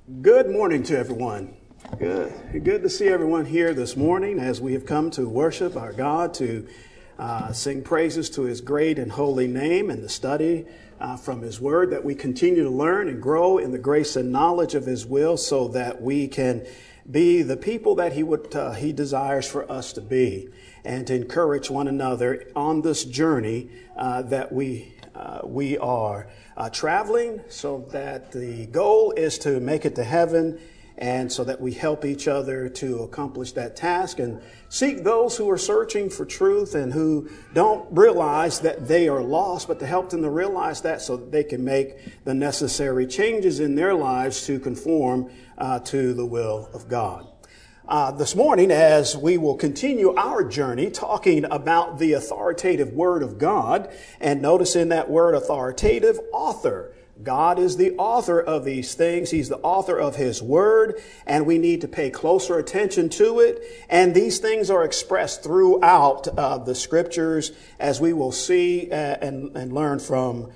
Good morning to everyone. Good to see everyone here this morning as we have come to worship our God, to sing praises to His great and holy name, and to study from His Word, that we continue to learn and grow in the grace and knowledge of His will, so that we can be the people that He desires for us to be, and to encourage one another on this journey that we are traveling, so that the goal is to make it to heaven, and so that we help each other to accomplish that task and seek those who are searching for truth and who don't realize that they are lost, but to help them to realize that, so that they can make the necessary changes in their lives to conform to the will of God. This morning, as we will continue our journey talking about the authoritative Word of God, and notice in that word authoritative, author. God is the author of these things. He's the author of His Word, and we need to pay closer attention to it. And these things are expressed throughout the Scriptures, as we will see and learn from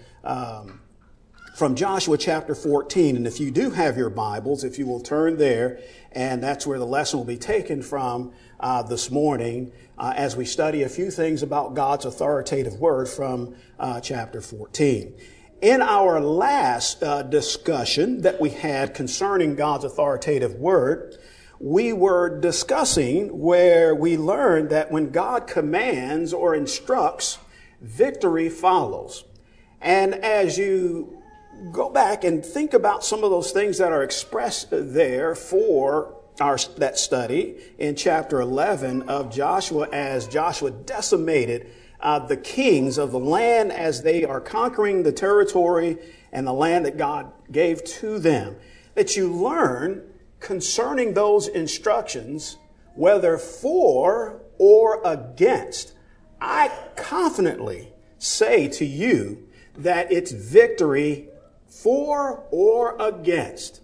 Joshua chapter 14. And if you do have your Bibles, if you will turn there, and that's where the lesson will be taken from this morning, as we study a few things about God's authoritative Word from chapter 14. In our last discussion that we had concerning God's authoritative Word, we were discussing where we learned that when God commands or instructs, victory follows. And as you go back and think about some of those things that are expressed there for that study in chapter 11 of Joshua, as Joshua decimated the kings of the land as they are conquering the territory and the land that God gave to them, that you learn concerning those instructions, whether for or against. I confidently say to you that it's victory for or against.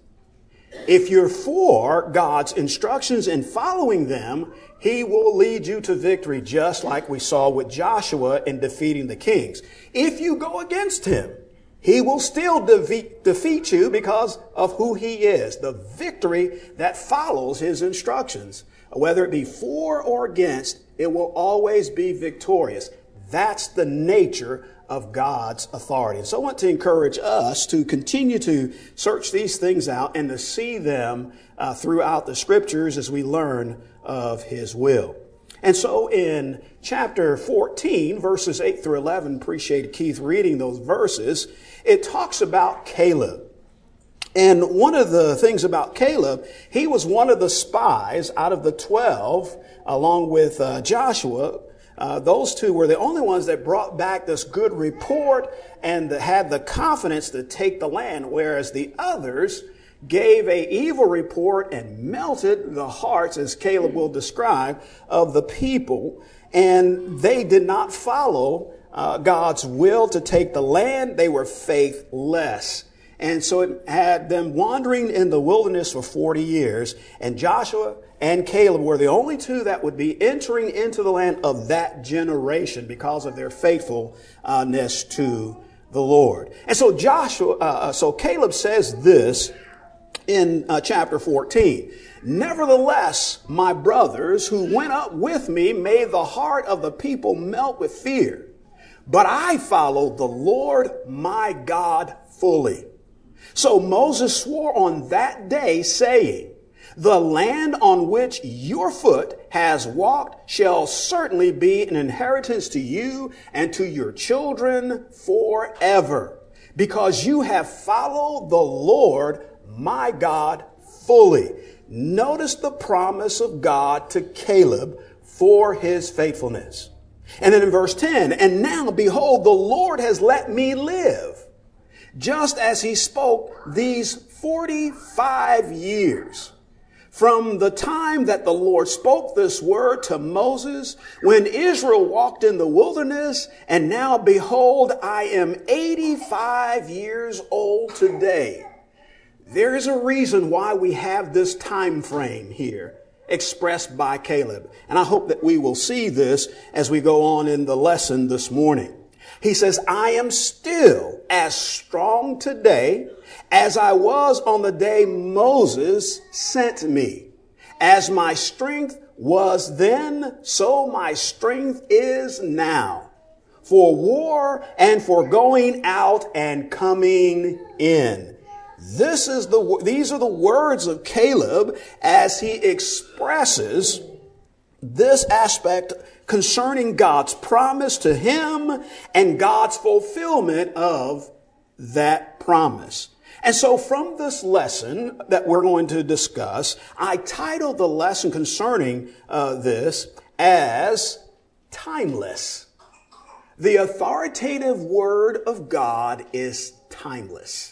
If you're for God's instructions and following them, He will lead you to victory, just like we saw with Joshua in defeating the kings. If you go against Him, He will still defeat you because of who He is, the victory that follows His instructions. Whether it be for or against, it will always be victorious. That's the nature of God's authority. And so I want to encourage us to continue to search these things out and to see them throughout the Scriptures as we learn of His will. And so in chapter 14, verses 8 through 11, appreciate Keith reading those verses, it talks about Caleb. And one of the things about Caleb, he was one of the spies out of the 12, along with Joshua. Those two were the only ones that brought back this good report and had the confidence to take the land, whereas the others gave a evil report and melted the hearts, as Caleb will describe, of the people. And they did not follow God's will to take the land. They were faithless. And so it had them wandering in the wilderness for 40 years. And Joshua and Caleb were the only two that would be entering into the land of that generation because of their faithfulness to the Lord. And so so Caleb says this in chapter 14. Nevertheless, my brothers who went up with me made the heart of the people melt with fear. But I followed the Lord my God fully. So Moses swore on that day, saying, the land on which your foot has walked shall certainly be an inheritance to you and to your children forever, because you have followed the Lord my God fully. Notice the promise of God to Caleb for his faithfulness. And then in verse 10, and now behold, the Lord has let me live, just as He spoke these 45 years. From the time that the Lord spoke this word to Moses, when Israel walked in the wilderness, and now behold, I am 85 years old today. There is a reason why we have this time frame here expressed by Caleb. And I hope that we will see this as we go on in the lesson this morning. He says, I am still as strong today as I was on the day Moses sent me. As my strength was then, so my strength is now, for war and for going out and coming in. These are the words of Caleb as he expresses this aspect concerning God's promise to him and God's fulfillment of that promise. And so from this lesson that we're going to discuss, I titled the lesson concerning this as Timeless. The authoritative word of God is timeless.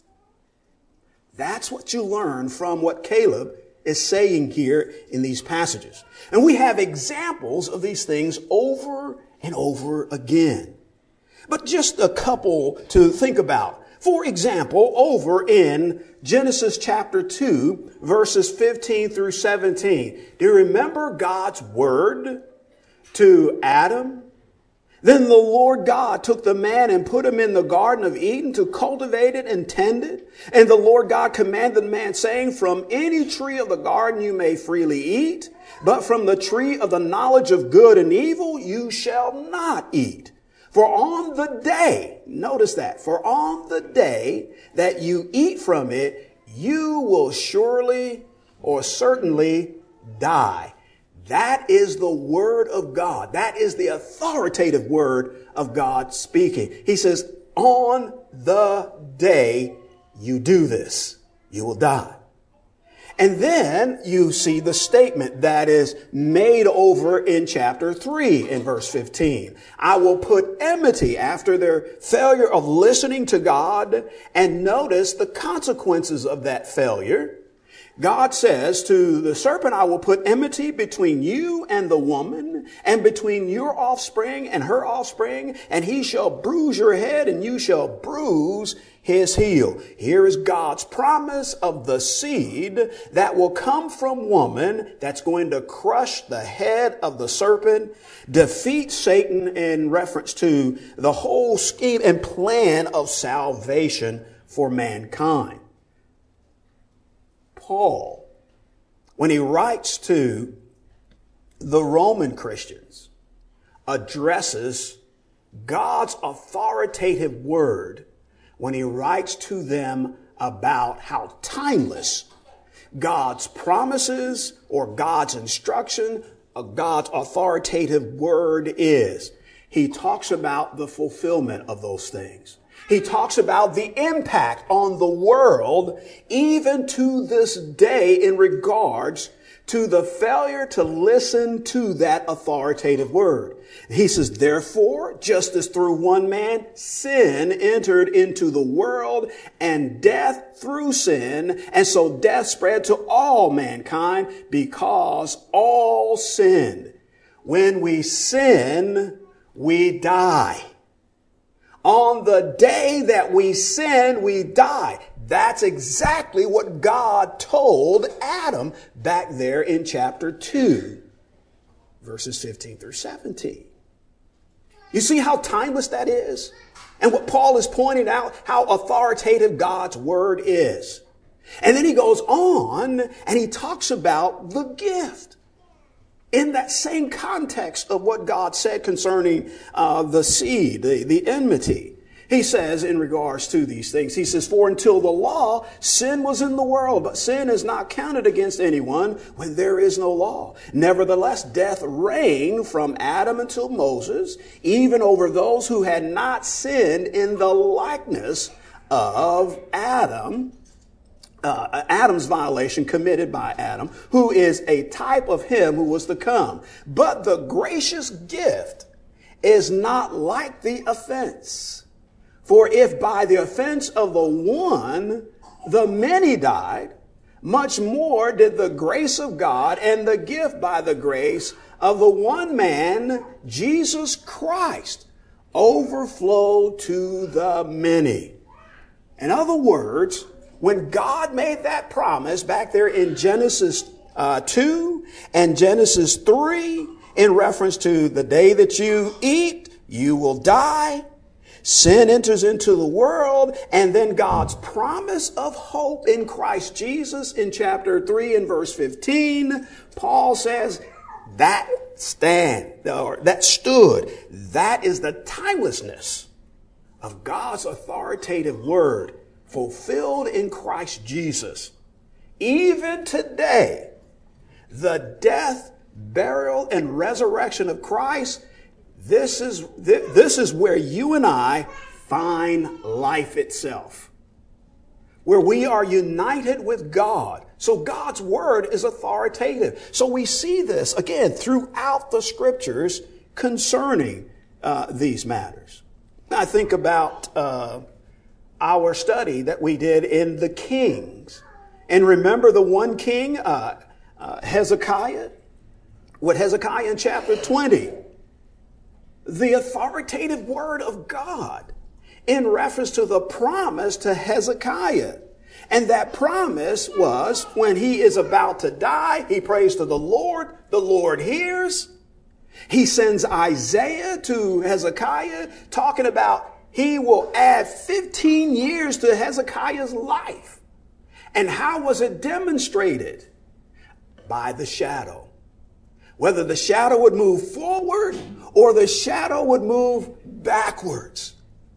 That's what you learn from what Caleb is saying here in these passages. And we have examples of these things over and over again. But just a couple to think about. For example, over in Genesis chapter 2, verses 15 through 17. Do you remember God's word to Adam? Then the Lord God took the man and put him in the Garden of Eden to cultivate it and tend it. And the Lord God commanded the man, saying, from any tree of the garden you may freely eat, but from the tree of the knowledge of good and evil you shall not eat. For on the day, notice that, for on the day that you eat from it, you will surely or certainly die. That is the word of God. That is the authoritative word of God speaking. He says, on the day you do this, you will die. And then you see the statement that is made over in chapter 3 in verse 15. I will put enmity after their failure of listening to God, and notice the consequences of that failure. God says to the serpent, I will put enmity between you and the woman, and between your offspring and her offspring, and he shall bruise your head, and you shall bruise his heel. Here is God's promise of the seed that will come from woman that's going to crush the head of the serpent, defeat Satan in reference to the whole scheme and plan of salvation for mankind. Paul, when he writes to the Roman Christians, addresses God's authoritative word when he writes to them about how timeless God's promises or God's instruction, God's authoritative word is. He talks about the fulfillment of those things. He talks about the impact on the world, even to this day, in regards to the failure to listen to that authoritative word. He says, therefore, just as through one man sin entered into the world, and death through sin, and so death spread to all mankind because all sinned. When we sin, we die. On the day that we sin, we die. That's exactly what God told Adam back there in chapter 2, verses 15 through 17. You see how timeless that is? And what Paul is pointing out, how authoritative God's word is. And then he goes on and he talks about the gift. In that same context of what God said concerning the seed, the enmity. He says in regards to these things, he says, for until the law, sin was in the world, but sin is not counted against anyone when there is no law. Nevertheless, death reigned from Adam until Moses, even over those who had not sinned in the likeness of Adam. Adam's violation committed by Adam, who is a type of him who was to come. But the gracious gift is not like the offense. For if by the offense of the one, the many died, much more did the grace of God and the gift by the grace of the one man, Jesus Christ, overflow to the many. In other words, when God made that promise back there in Genesis 2 and Genesis 3, in reference to the day that you eat, you will die. Sin enters into the world, and then God's promise of hope in Christ Jesus in chapter 3 and verse 15, Paul says, that stood. That is the timelessness of God's authoritative word fulfilled in Christ Jesus. Even today, the death, burial, and resurrection of Christ, this is where you and I find life itself, where we are united with God. So God's word is authoritative. So we see this, again, throughout the scriptures concerning these matters. I think about our study that we did in the Kings. And remember the one king, Hezekiah? What Hezekiah in chapter 20? The authoritative word of God in reference to the promise to Hezekiah. And that promise was when he is about to die, he prays to the Lord hears. He sends Isaiah to Hezekiah talking about he will add 15 years to Hezekiah's life. And how was it demonstrated? By the shadow. Whether the shadow would move forward or the shadow would move backwards.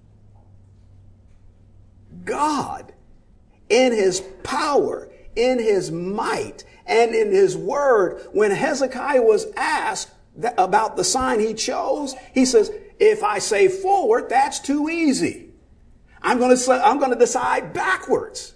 God, in his power, in his might, and in his word, when Hezekiah was asked about the sign he chose, he says, if I say forward, that's too easy. I'm going to decide backwards.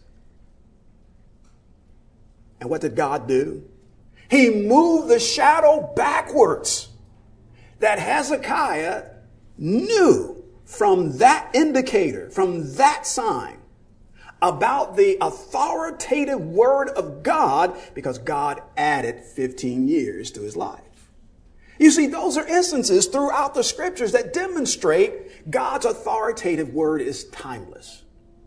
And what did God do? He moved the shadow backwards. That Hezekiah knew from that indicator, from that sign, about the authoritative word of God, because God added 15 years to his life. You see, those are instances throughout the scriptures that demonstrate God's authoritative word is timeless.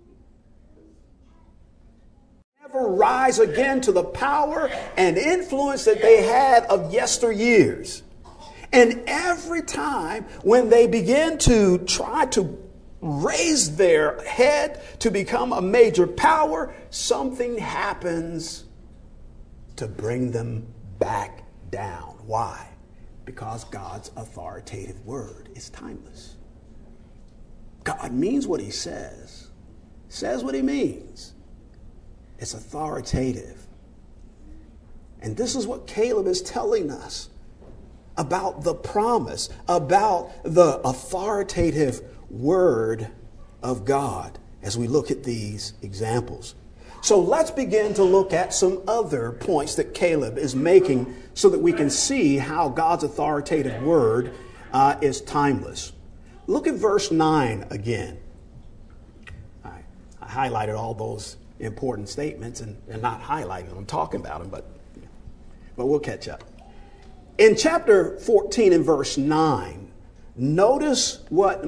Never rise again to the power and influence that they had of yesteryears. And every time when they begin to try to raise their head to become a major power, something happens to bring them back down. Why? Because God's authoritative word is timeless. God means what he says what he means. It's authoritative. And this is what Caleb is telling us about the promise, about the authoritative word of God as we look at these examples. So let's begin to look at some other points that Caleb is making so that we can see how God's authoritative word is timeless. Look at verse 9 again. I highlighted all those important statements and not highlighting them. I'm talking about them, but we'll catch up. In chapter 14 and verse 9, notice what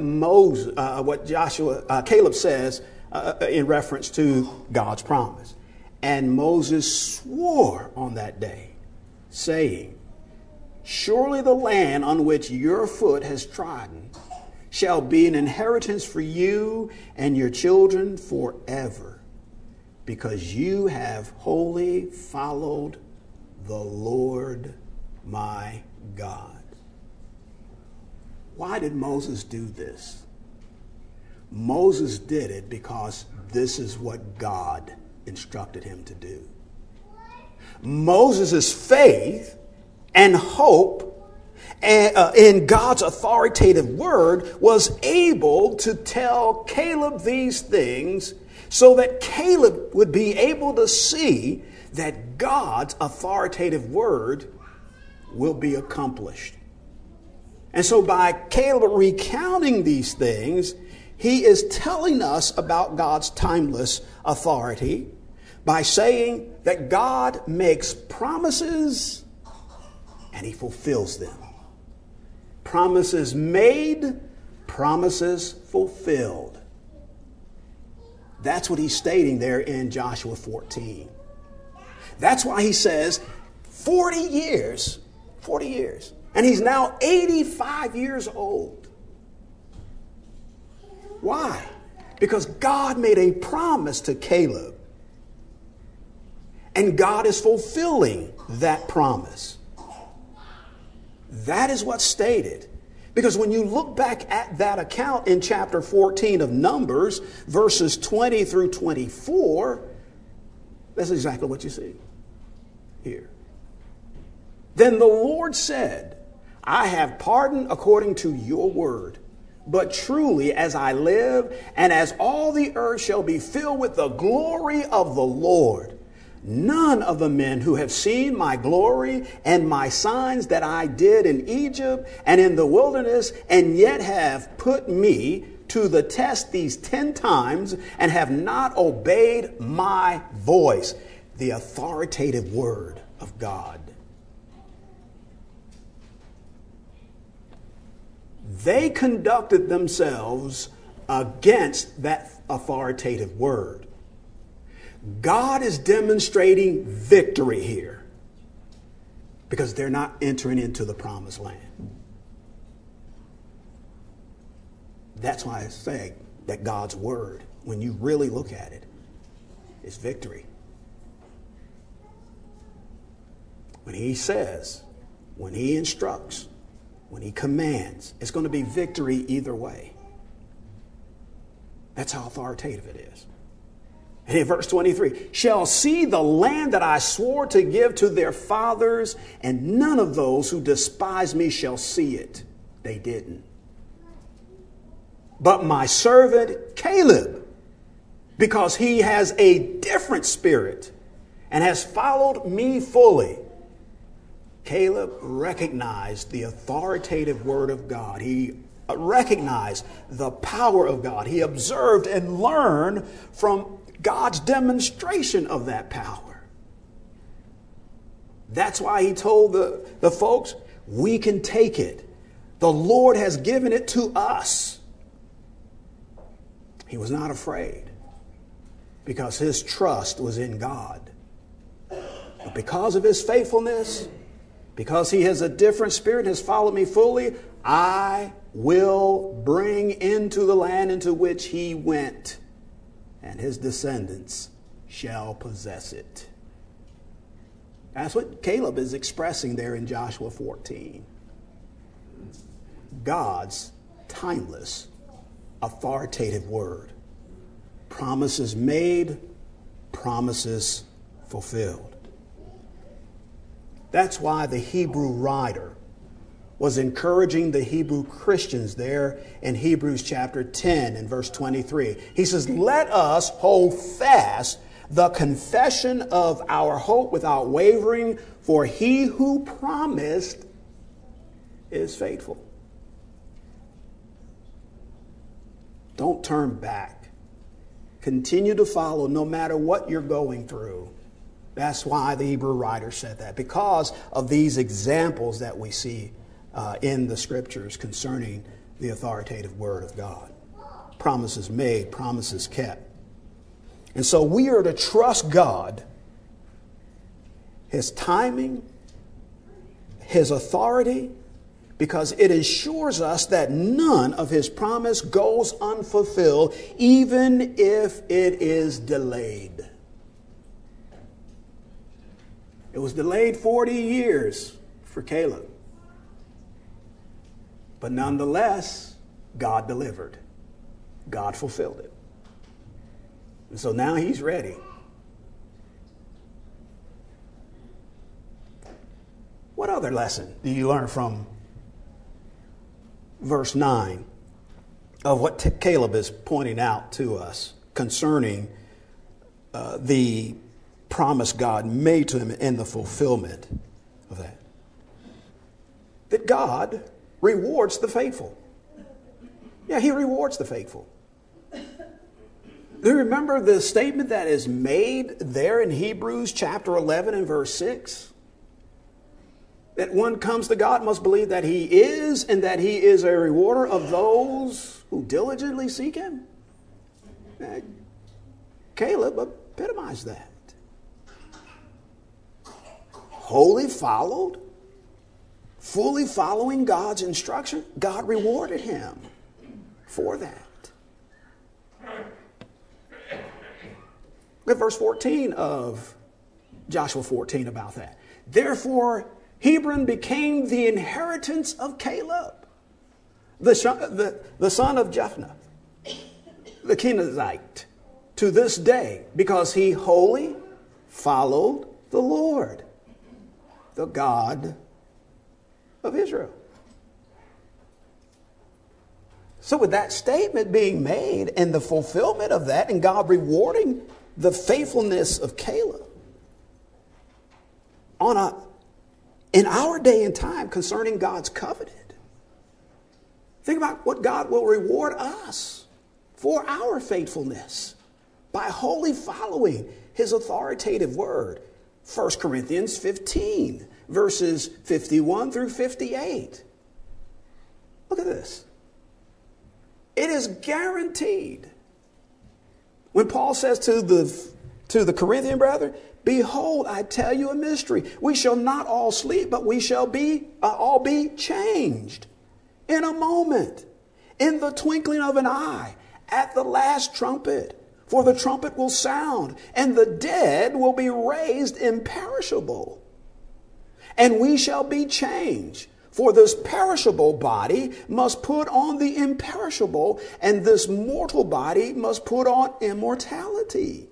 Caleb says in reference to God's promise. And Moses swore on that day, saying, surely the land on which your foot has trodden shall be an inheritance for you and your children forever, because you have wholly followed the Lord my God. Why did Moses do this? Moses did it because this is what God instructed him to do. Moses' faith and hope in God's authoritative word was able to tell Caleb these things so that Caleb would be able to see that God's authoritative word will be accomplished. And so by Caleb recounting these things, he is telling us about God's timeless authority by saying that God makes promises and he fulfills them. Promises made, promises fulfilled. That's what he's stating there in Joshua 14. That's why he says 40 years. And he's now 85 years old. Why? Because God made a promise to Caleb. And God is fulfilling that promise. That is what's stated. Because when you look back at that account in chapter 14 of Numbers, verses 20 through 24, that's exactly what you see here. Then the Lord said, I have pardoned according to your word. But truly, as I live, and as all the earth shall be filled with the glory of the Lord, none of the men who have seen my glory and my signs that I did in Egypt and in the wilderness, and yet have put me to the test these 10 times and have not obeyed my voice. The authoritative word of God. They conducted themselves against that authoritative word. God is demonstrating victory here because they're not entering into the promised land. That's why I say that God's word, when you really look at it, is victory. When he says, when he instructs, when he commands, it's going to be victory either way. That's how authoritative it is. And in verse 23, shall see the land that I swore to give to their fathers, and none of those who despise me shall see it. They didn't. But my servant Caleb, because he has a different spirit and has followed me fully. Caleb recognized the authoritative word of God. He recognized the power of God. He observed and learned from God's demonstration of that power. That's why he told the folks, we can take it. The Lord has given it to us. He was not afraid because his trust was in God. But because of his faithfulness, because he has a different spirit and has followed me fully, I will bring into the land into which he went, and his descendants shall possess it. That's what Caleb is expressing there in Joshua 14. God's timeless, authoritative word. Promises made, promises fulfilled. That's why the Hebrew writer was encouraging the Hebrew Christians there in Hebrews chapter 10 and verse 23. He says, let us hold fast the confession of our hope without wavering, for he who promised is faithful. Don't turn back. Continue to follow no matter what you're going through. That's why the Hebrew writer said that, because of these examples that we see in the scriptures concerning the authoritative word of God. Promises made, promises kept. And so we are to trust God, his timing, his authority, because it ensures us that none of his promise goes unfulfilled, even if it is delayed. It was delayed 40 years for Caleb. But nonetheless, God delivered. God fulfilled it. And so now he's ready. What other lesson do you learn from verse 9 of what Caleb is pointing out to us concerning the promise God made to him and the fulfillment of that? That God rewards the faithful. Yeah, he rewards the faithful. Do you remember the statement that is made there in Hebrews chapter 11 and verse 6? That one comes to God must believe that he is, and that he is a rewarder of those who diligently seek him. Caleb epitomized that. Wholly followed, fully following God's instruction, God rewarded him for that. Look at verse 14 of Joshua 14 about that. Therefore, Hebron became the inheritance of Caleb, the son of Jephunneh, the Kenizzite, to this day, because he wholly followed the Lord, the God of Israel. So with that statement being made and the fulfillment of that, and God rewarding the faithfulness of Caleb in our day and time concerning God's covenant, think about what God will reward us for our faithfulness by wholly following his authoritative word. 1 Corinthians 15, verses 51 through 58. Look at this. It is guaranteed. When Paul says to the Corinthian brethren, behold, I tell you a mystery. We shall not all sleep, but we shall all be changed in a moment, in the twinkling of an eye, at the last trumpet. For the trumpet will sound, and the dead will be raised imperishable. And we shall be changed. For this perishable body must put on the imperishable, and this mortal body must put on immortality.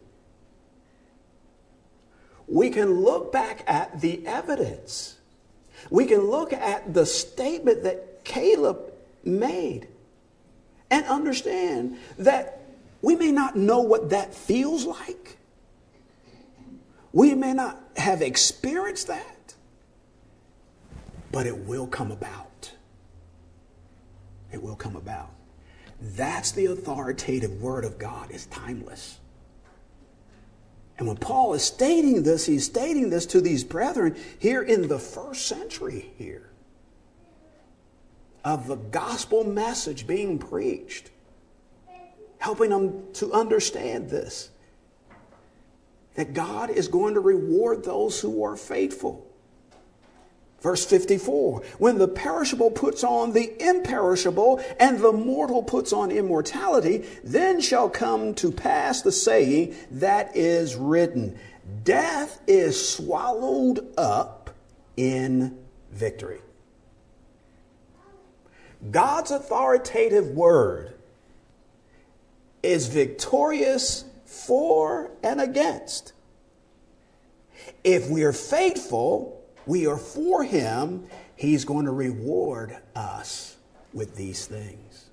We can look back at the evidence. We can look at the statement that Caleb made and understand that we may not know what that feels like. We may not have experienced that, but it will come about. It will come about. That's the authoritative word of God. It's timeless. And when Paul is stating this, he's stating this to these brethren here in the first century here of the gospel message being preached, helping them to understand this, that God is going to reward those who are faithful. Verse 54, when the perishable puts on the imperishable and the mortal puts on immortality, then shall come to pass the saying that is written, death is swallowed up in victory. God's authoritative word is victorious for and against. If we are faithful, we are for him, he's going to reward us with these things.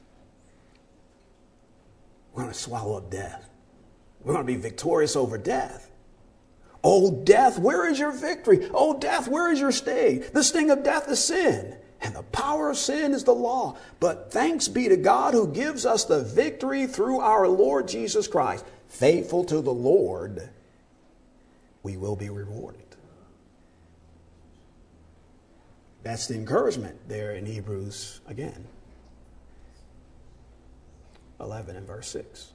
We're going to swallow up death. We're going to be victorious over death. Oh, death, where is your victory? Oh, death, where is your sting? The sting of death is sin, and the power of sin is the law. But thanks be to God who gives us the victory through our Lord Jesus Christ. Faithful to the Lord, we will be rewarded. That's the encouragement there in Hebrews again. 11 and verse 6.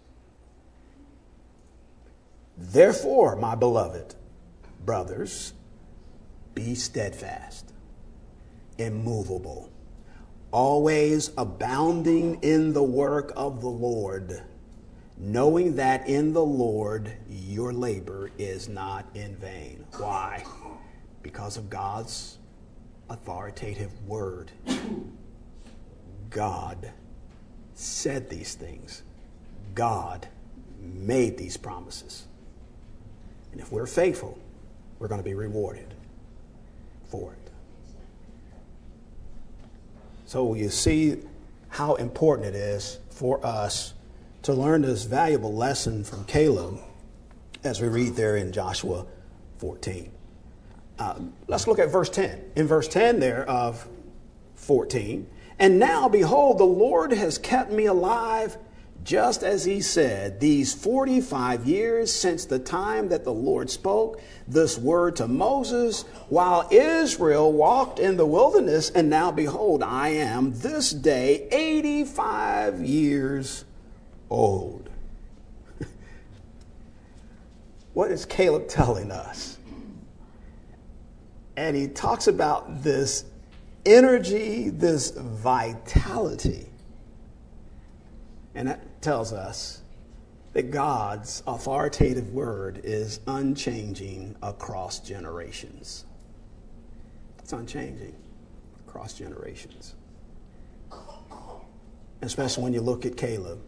Therefore, my beloved brothers, be steadfast, immovable, always abounding in the work of the Lord, knowing that in the Lord your labor is not in vain. Why? Because of God's authoritative word. God said these things. God made these promises. And if we're faithful, we're going to be rewarded for it. So you see how important it is for us to learn this valuable lesson from Caleb as we read there in Joshua 14. Let's look at verse 10. In verse 10 there of 14, and now, behold, the Lord has kept me alive, just as he said, these 45 years since the time that the Lord spoke this word to Moses, while Israel walked in the wilderness, and now, behold, I am this day 85 years old. What is Caleb telling us? And he talks about this energy, this vitality. And that tells us that God's authoritative word is unchanging across generations. It's unchanging across generations. Especially when you look at Caleb.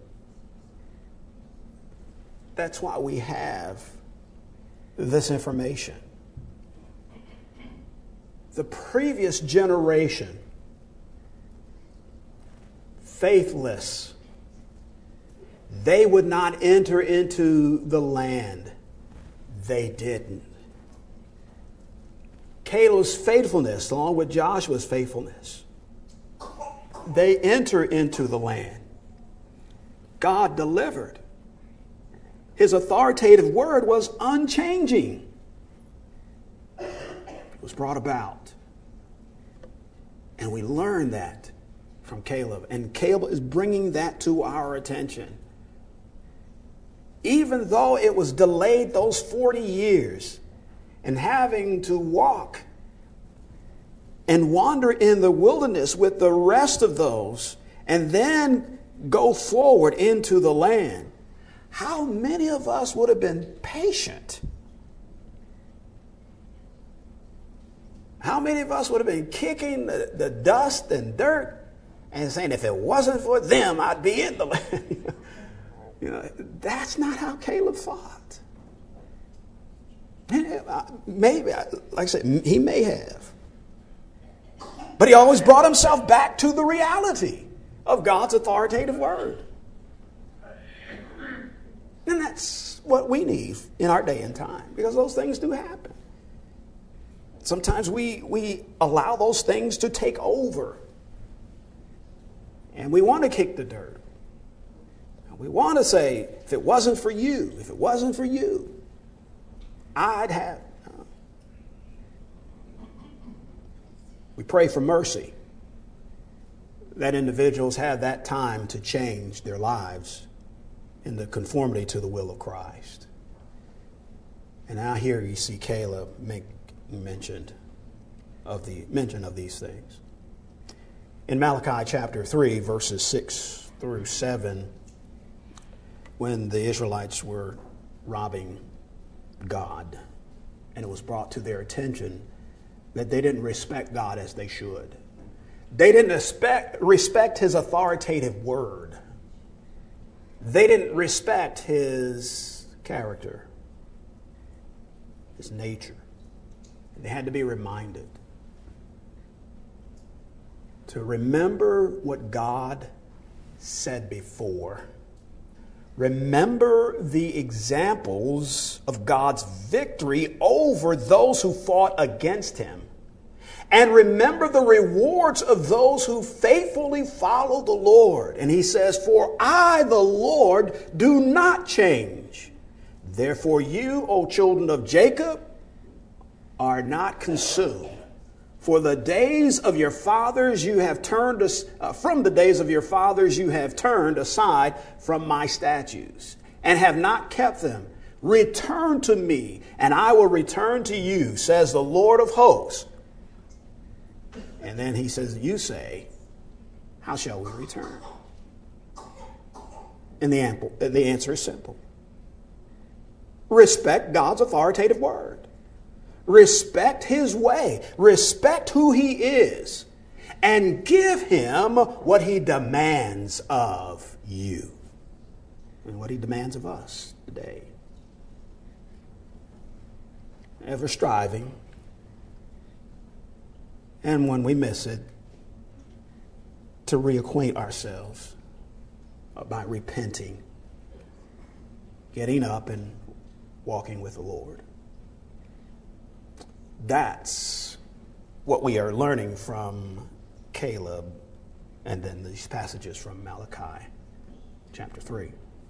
That's why we have this information. The previous generation, faithless, they would not enter into the land. They didn't. Caleb's faithfulness, along with Joshua's faithfulness, they enter into the land. God delivered. His authoritative word was unchanging. It was brought about. And we learn that from Caleb. And Caleb is bringing that to our attention. Even though it was delayed those 40 years and having to walk and wander in the wilderness with the rest of those and then go forward into the land, how many of us would have been patient? How many of us would have been kicking the dust and dirt and saying, if it wasn't for them, I'd be in the land? That's not how Caleb thought. Maybe, like I said, he may have. But he always brought himself back to the reality of God's authoritative word. And that's what we need in our day and time, because those things do happen. Sometimes we allow those things to take over. And we want to kick the dirt. We want to say, if it wasn't for you, I'd have. We pray for mercy, that individuals have that time to change their lives in the conformity to the will of Christ. And now here you see Caleb make mention of these things. In Malachi chapter 3, verses 6 through 7, when the Israelites were robbing God, and it was brought to their attention that they didn't respect God as they should. They didn't respect his authoritative word. They didn't respect his character, his nature. They had to be reminded to remember what God said before. Remember the examples of God's victory over those who fought against him. And remember the rewards of those who faithfully follow the Lord. And he says, for I, the Lord, do not change. Therefore you, O children of Jacob, are not consumed. For the days of your fathers you have turned from the days of your fathers you have turned aside from my statutes and have not kept them. Return to me, and I will return to you, says the Lord of hosts. And then he says, you say, how shall we return? And the answer is simple. Respect God's authoritative word. Respect his way. Respect who he is. And give him what he demands of you. And what he demands of us today. Ever striving. And when we miss it, to reacquaint ourselves by repenting, getting up and walking with the Lord. That's what we are learning from Caleb and then these passages from Malachi chapter 3.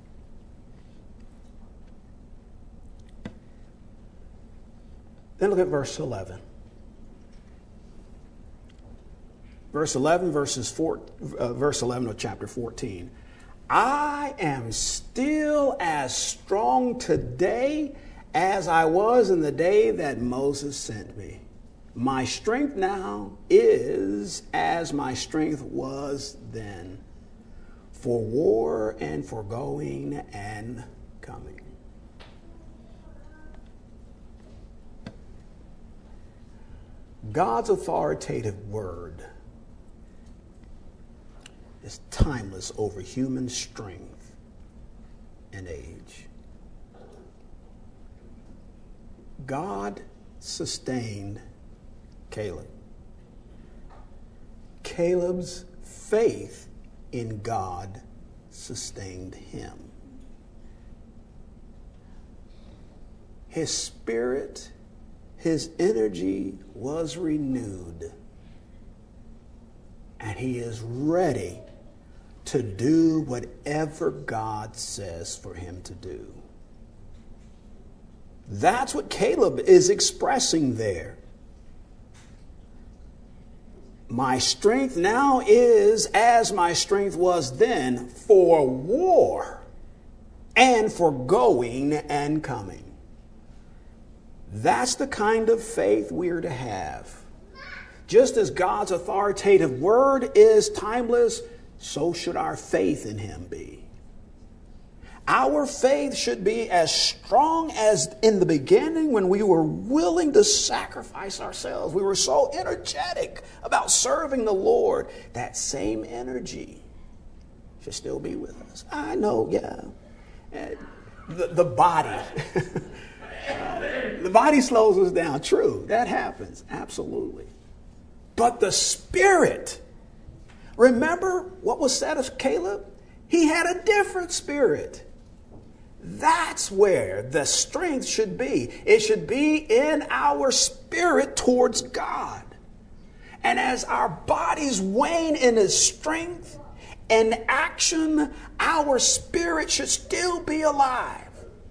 Then look at verse 11. Verse 11 of chapter 14. I am still as strong today as I was in the day that Moses sent me. My strength now is as my strength was then, for war and for going and coming. God's authoritative word is timeless over human strength and age. God sustained Caleb. Caleb's faith in God sustained him. His spirit, his energy was renewed, and he is ready to do whatever God says for him to do. That's what Caleb is expressing there. My strength now is as my strength was then for war and for going and coming. That's the kind of faith we're to have. Just as God's authoritative word is timeless, so should our faith in him be. Our faith should be as strong as in the beginning when we were willing to sacrifice ourselves. We were so energetic about serving the Lord. That same energy should still be with us. I know, yeah. The body. The body slows us down. True, that happens. Absolutely. But the spirit, remember what was said of Caleb? He had a different spirit. That's where the strength should be. It should be in our spirit towards God. And as our bodies wane in its strength and action, our spirit should still be alive.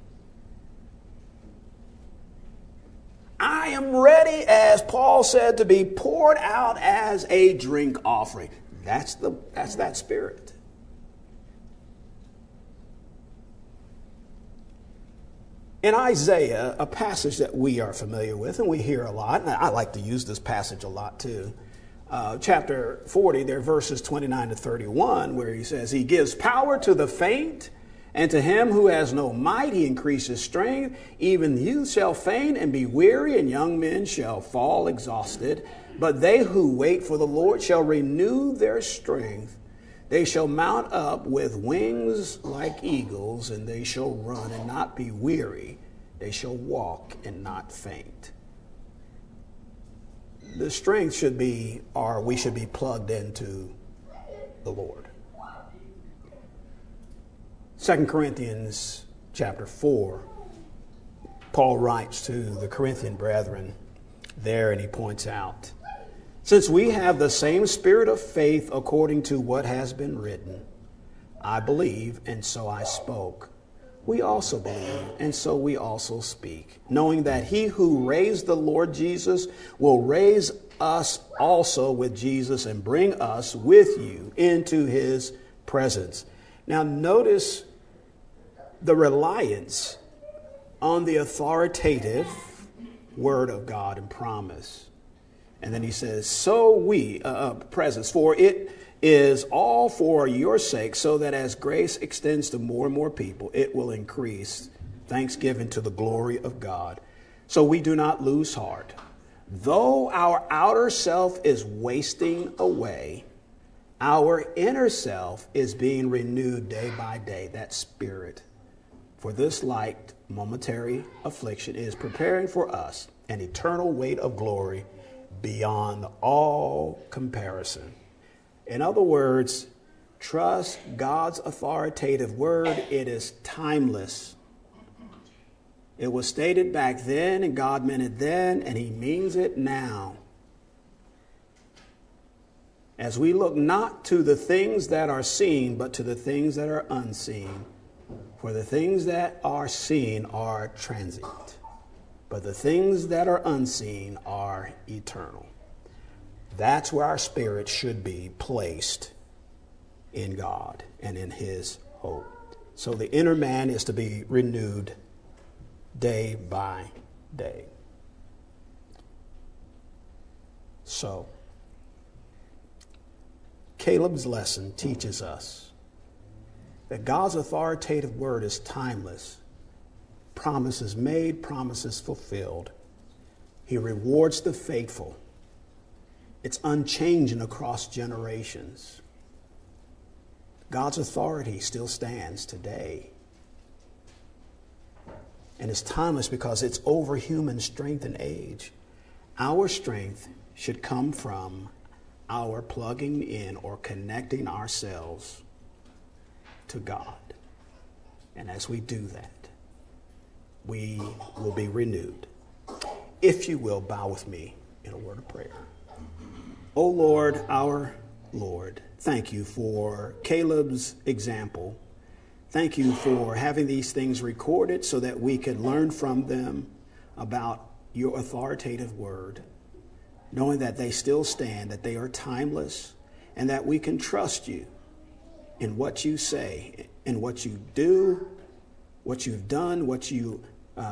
I am ready, as Paul said, to be poured out as a drink offering. That's that spirit. In Isaiah, a passage that we are familiar with and we hear a lot, and I like to use this passage a lot too, chapter 40, there are verses 29 to 31, where he says, he gives power to the faint, and to him who has no might he increases strength. Even youth shall faint and be weary, and young men shall fall exhausted. But they who wait for the Lord shall renew their strength. They shall mount up with wings like eagles, and they shall run and not be weary. They shall walk and not faint. The strength should be, or we should be plugged into the Lord. 2 Corinthians chapter 4, Paul writes to the Corinthian brethren there, and he points out, since we have the same spirit of faith according to what has been written, I believe, and so I spoke. We also believe, and so we also speak, knowing that he who raised the Lord Jesus will raise us also with Jesus and bring us with you into his presence. Now notice the reliance on the authoritative word of God and promise. And then he says, so we, presence, for it is all for your sake, so that as grace extends to more and more people, it will increase, thanksgiving to the glory of God. So we do not lose heart. Though our outer self is wasting away, our inner self is being renewed day by day, that spirit. For this light momentary affliction is preparing for us an eternal weight of glory beyond all comparison. In other words, trust God's authoritative word. It is timeless. It was stated back then, and God meant it then, and he means it now. As we look not to the things that are seen, but to the things that are unseen. For the things that are seen are transient, but the things that are unseen are eternal. That's where our spirit should be placed in God and in his hope. So the inner man is to be renewed day by day. So, Caleb's lesson teaches us that God's authoritative word is timeless Promises made, promises fulfilled. He rewards the faithful. It's unchanging across generations. God's authority still stands today. And it's timeless because it's over human strength and age. Our strength should come from our plugging in or connecting ourselves to God. And as we do that, we will be renewed. If you will, bow with me in a word of prayer. O Lord, our Lord, thank you for Caleb's example. Thank you for having these things recorded so that we could learn from them about your authoritative word, knowing that they still stand, that they are timeless, and that we can trust you in what you say, in what you do, what you've done, what you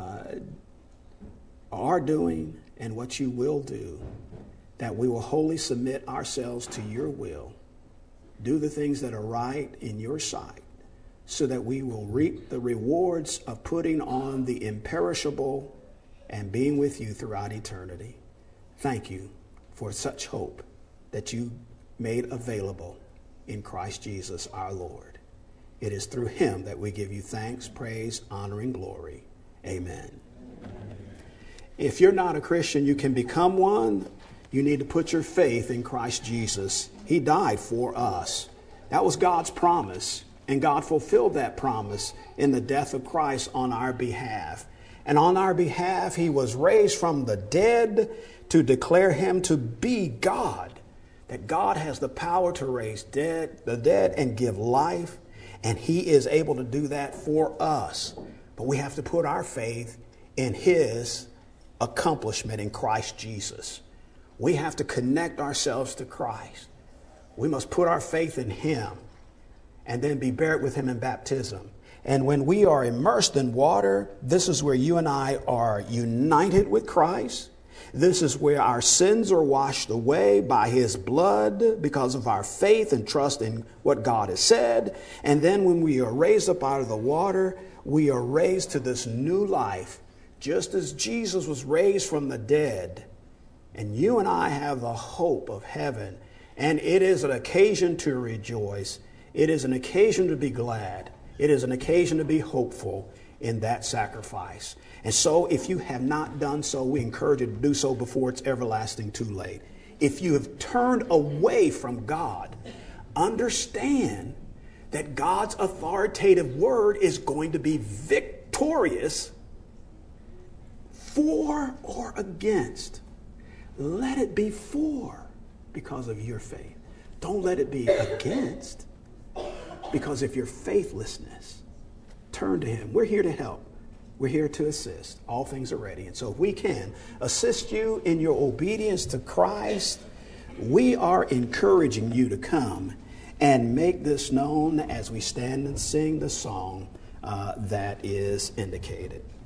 are doing, and what you will do, that we will wholly submit ourselves to your will, do the things that are right in your sight, so that we will reap the rewards of putting on the imperishable and being with you throughout eternity. Thank you for such hope that you made available in Christ Jesus our Lord. It is through him that we give you thanks, praise, honor, and glory. Amen. If you're not a Christian, you can become one. You need to put your faith in Christ Jesus. He died for us. That was God's promise, and God fulfilled that promise in the death of Christ on our behalf. And on our behalf, he was raised from the dead to declare him to be God, that God has the power to raise the dead and give life, and he is able to do that for us. But we have to put our faith in his accomplishment in Christ Jesus. We have to connect ourselves to Christ. We must put our faith in him and then be buried with him in baptism. And when we are immersed in water, this is where you and I are united with Christ. This is where our sins are washed away by his blood because of our faith and trust in what God has said. And then when we are raised up out of the water, we are raised to this new life, just as Jesus was raised from the dead. And you and I have the hope of heaven. And it is an occasion to rejoice. It is an occasion to be glad. It is an occasion to be hopeful in that sacrifice. And so if you have not done so, we encourage you to do so before it's everlasting too late. If you have turned away from God, understand that God's authoritative word is going to be victorious for or against. Let it be for because of your faith. Don't let it be against because of your faithlessness. Turn to him. We're here to help. We're here to assist. All things are ready. And so if we can assist you in your obedience to Christ, we are encouraging you to come and make this known as we stand and sing the song that is indicated.